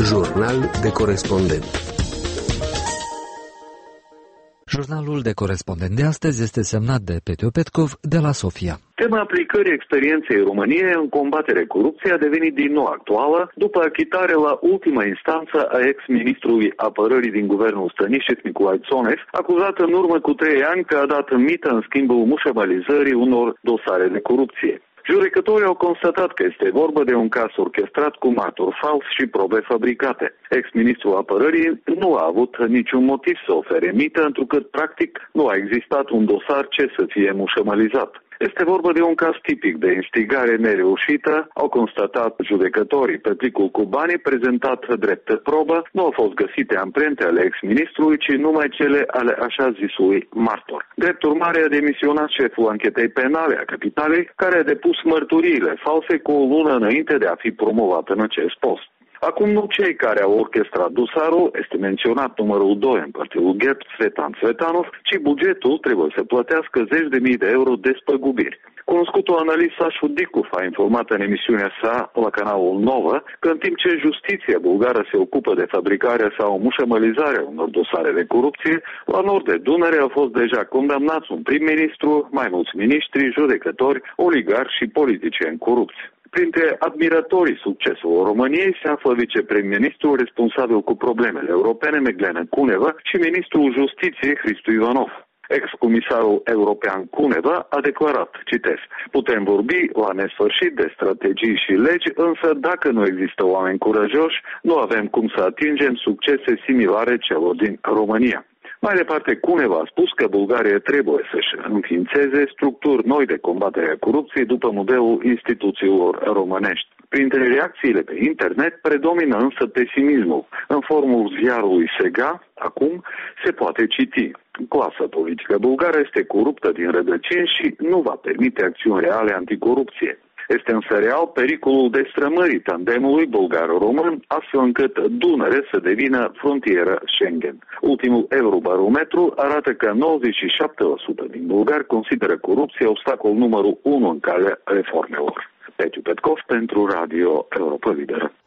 Jurnal de corespondent. Jurnalul de corespondent de astăzi este semnat de Petru Petkov de la Sofia. Tema aplicării experienței României în combatere corupției a devenit din nou actuală după achitare la ultima instanță a ex-ministrului apărării din guvernul Stănișet, Nicolae Țoneș, acuzat în urmă cu 3 ani că a dat mită în schimbul mușamalizării unor dosare de corupție. Judecătorii au constatat că este vorba de un caz orchestrat cu martori falsi și probe fabricate. Ex-ministrul apărării nu a avut niciun motiv să ofere mită, întrucât practic nu a existat un dosar ce să fie mușamalizat. Este vorba de un caz tipic de instigare nereușită, au constatat judecătorii. Pe plicul cu banii prezentat drept probă nu au fost găsite amprente ale ex-ministrului, ci numai cele ale așa zisului martor. Drept urmare a demisionat șeful anchetei penale a Capitalei, care a depus mărturiile false cu o lună înainte de a fi promovat în acest post. Acum nu cei care au orchestrat dosarul, este menționat numărul 2 în partidul GEP, Svetan Svetanov, ci bugetul trebuie să plătească 10.000 de euro despăgubiri. Cunoscutul analist Sașu Dicuf a informat în emisiunea sa la canalul 9 că în timp ce justiția bulgară se ocupă de fabricarea sau mușamalizarea unor dosare de corupție, la nord de Dunăre au fost deja condamnați un prim-ministru, mai mulți miniștri, judecători, oligarhi și politicieni corupți. Printre admiratorii succesului României se află viceprim-ministrul responsabil cu problemele europene, Meglena Cuneva, și ministrul Justiției, Hristu Ivanov. Ex-comisarul european Cuneva a declarat, citez, putem vorbi la nesfârșit de strategii și legi, însă dacă nu există oameni curajoși, nu avem cum să atingem succese similare celor din România. Mai departe, Cuneva a spus că Bulgaria trebuie să-și înființeze structuri noi de combatere a corupției după modelul instituțiilor românești. Printre reacțiile pe internet predomină însă pesimismul. În forumul ziarului Sega, acum, se poate citi. Clasa politică bulgară este coruptă din rădăcini și nu va permite acțiuni reale anticorupție. Este însă real pericolul destrămării tandemului bulgaro-român, astfel încât Dunăre să devină frontieră Schengen. Ultimul Eurobarometru arată că 97% din bulgari consideră corupția obstacol numărul 1 în calea reformelor. Petru Petkov pentru Radio Europa Liberă.